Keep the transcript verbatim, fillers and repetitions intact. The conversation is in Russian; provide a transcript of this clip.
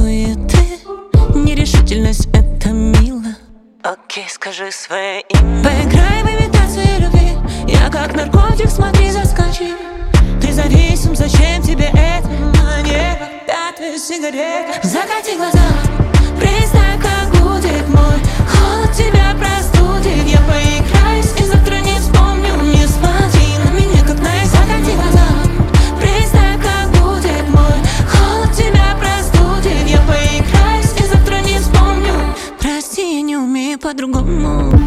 суеты, нерешительность — это мило. Окей, скажи свое имя. Поиграй в имитацию любви. Я как наркотик, смотри, заскочи. Ты зависим, зачем тебе это? На небо пятая сигарета. Закати глаза, представь, как будет мой холод, тебя простудит. Я поиграюсь и завтра не вспомню. Не смотри на меня, как на их. Закати глаза, представь, как будет мой холод, тебя простудит. Я поиграюсь и завтра не вспомню. Прости, я не умею по-другому.